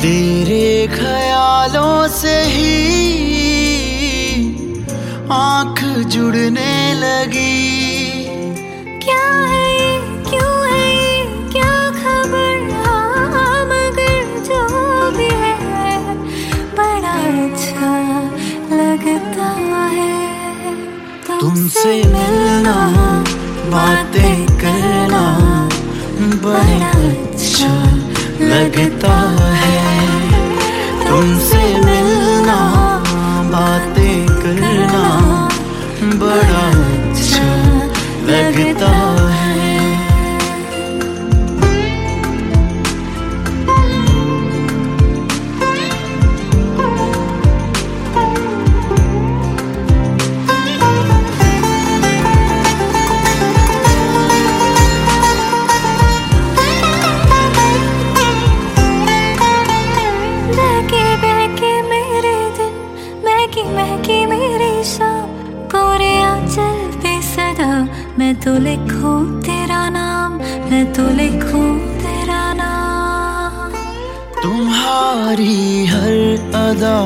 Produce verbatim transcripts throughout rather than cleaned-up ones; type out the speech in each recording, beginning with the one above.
तेरे ख्यालों से ही आंख जुड़ने लगी। क्या है ये, क्यों है ये, क्या खबर, हाँ मगर जो भी है बड़ा अच्छा लगता है। तुमसे मिलना, बातें करना बड़ा अच्छा लगता है। तुमसे मिलना, बातें करना बड़ा अच्छा लगता है। महकी मेरी शाम, कोरे आंचल पे सदा मैं तो लिखूं तेरा नाम, मैं तो लिखूं तेरा नाम। तुम्हारी हर अदा,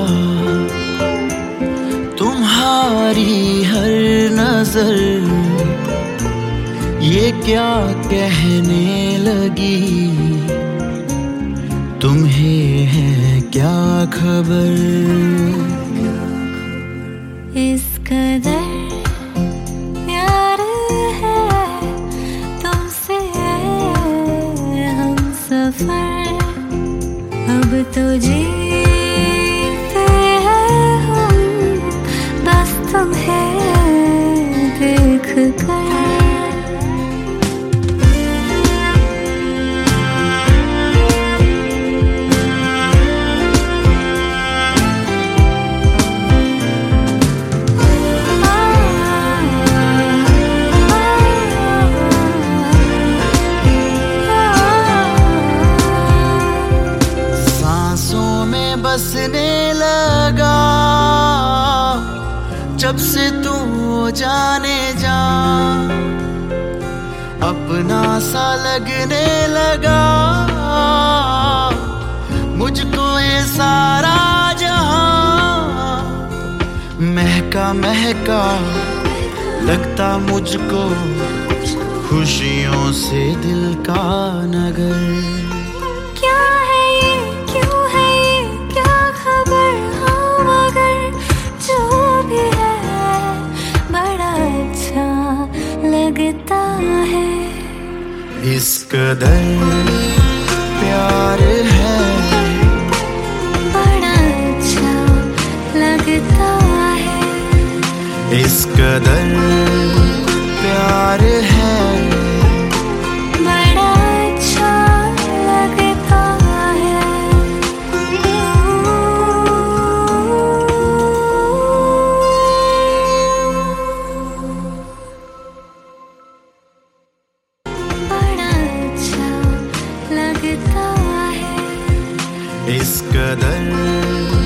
तुम्हारी हर नजर, ये क्या कहने लगी, तुम्हें है क्या खबर। इस कदर प्यार है तुमसे हम सफर, अब तो जीते हैं हम बस तुम्हें देख कर। बसने लगा जब से तू जाने जा, अपना सा लगने लगा मुझको ये सारा जहां। महका महका लगता मुझको खुशियों से दिल का नगर। क्या है ये, क्यों है ये, क्या खबर, हाँ मगर जो भी है बड़ा अच्छा लगता है। इस कदर प्यार है बड़ा अच्छा लगता है। इस कदर प्यार है बड़ा अच्छा लगता है। बड़ा अच्छा लगता है। इस कदर